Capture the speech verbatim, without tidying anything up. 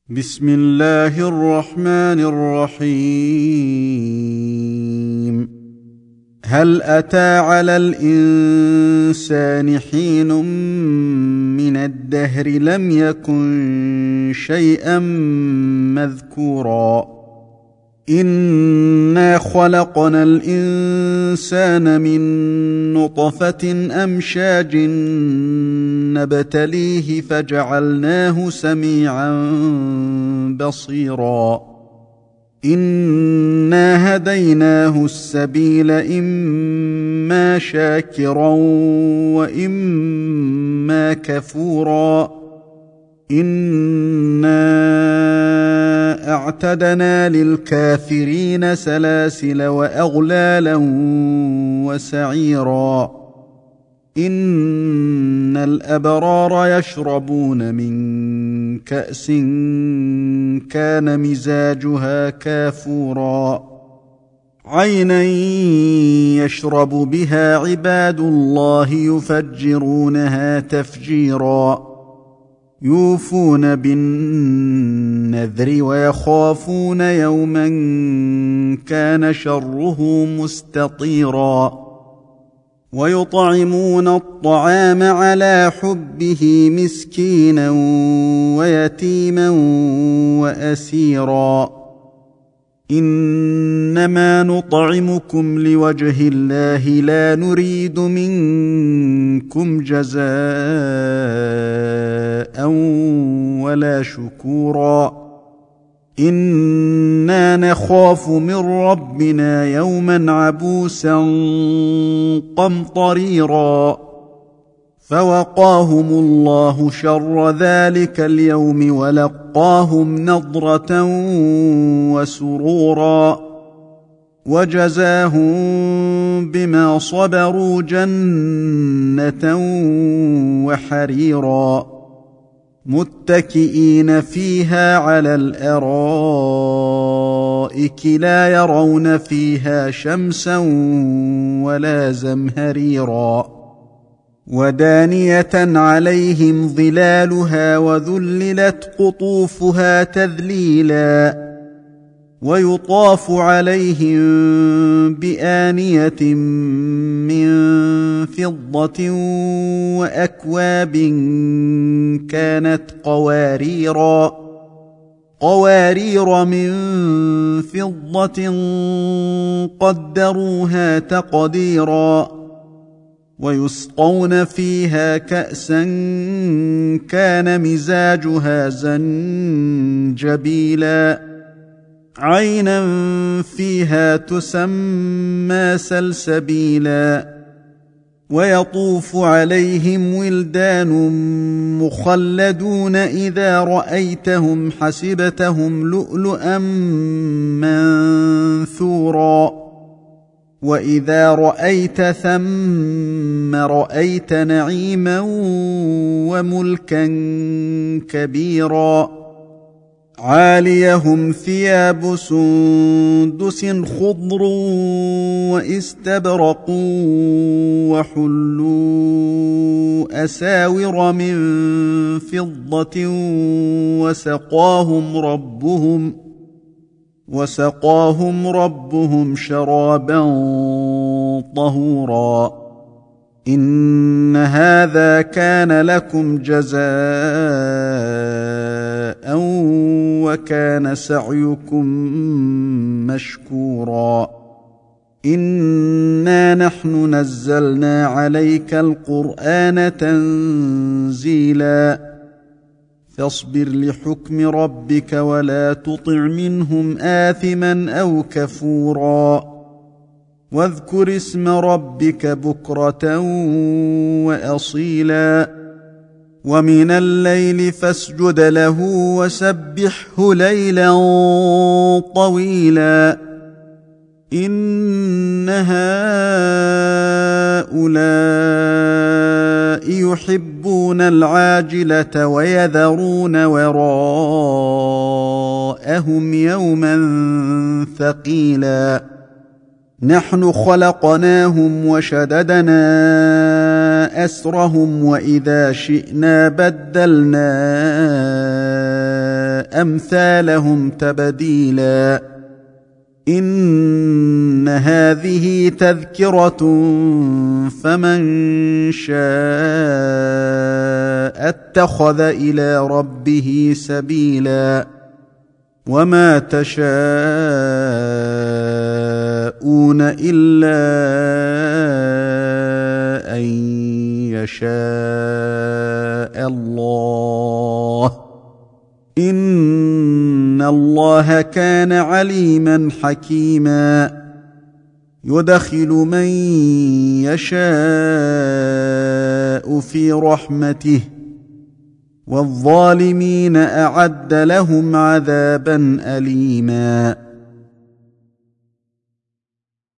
بسم الله الرحمن الرحيم. هل أتى على الإنسان حين من الدهر لم يكن شيئا مذكورا إنا خلقنا الإنسان من نطفة أمشاج نبتليه فجعلناه سميعا بصيرا إنا هديناه السبيل إما شاكرا وإما كفورا إنا أعتدنا للكافرين سلاسل وأغلالا وسعيرا إن الأبرار يشربون من كأس كان مزاجها كافورا عينا يشرب بها عباد الله يفجرونها تفجيرا يوفون بالنذر ويخافون يوما كان شره مستطيرا ويطعمون الطعام على حبه مسكينا ويتيما وأسيرا إنما نطعمكم لوجه الله لا نريد منكم جزاء ولا شكورا إنا نخاف من ربنا يوما عبوسا قمطريرا فوقاهم الله شر ذلك اليوم ولقاهم نضرة وسرورا وجزاهم بما صبروا جنة وحريرا متكئين فيها على الأرائك لا يرون فيها شمسا ولا زمهريرا ودانية عليهم ظلالها وذللت قطوفها تذليلا ويطاف عليهم بآنية من فضة وأكواب كانت قواريرا قوارير من فضة قدروها تقديرا ويسقون فيها كأسا كان مزاجها زنجبيلا عينا فيها تسمى سلسبيلا ويطوف عليهم ولدان مخلدون إذا رأيتهم حسبتهم لؤلؤا منثورا وإذا رأيت ثم رأيت نعيما وملكا كبيرا عاليهم ثياب سندس خضر واستبرق وحلوا أساور من فضة وسقاهم ربهم وسقاهم ربهم شرابا طهورا إن هذا كان لكم جزاء وكان سعيكم مشكورا إنا نحن نزلنا عليك القرآن تنزيلا فاصبر لحكم ربك ولا تطع منهم آثما أو كفورا واذكر اسم ربك بكرة وأصيلا ومن الليل فاسجد له وسبحه ليلا طويلا إن هؤلاء يحبون العاجلة ويذرون وراءهم يوما ثقيلا نحن خلقناهم وشددنا أسرهم وإذا شئنا بدلنا امثالهم تبديلا ان هذه تذكره فمن شاء اتخذ الى ربه سبيلا وما تشاءون الا ان يشاء الله ان الله كان عليما حكيما يدخل من يشاء في رحمته والظالمين اعد لهم عذابا اليما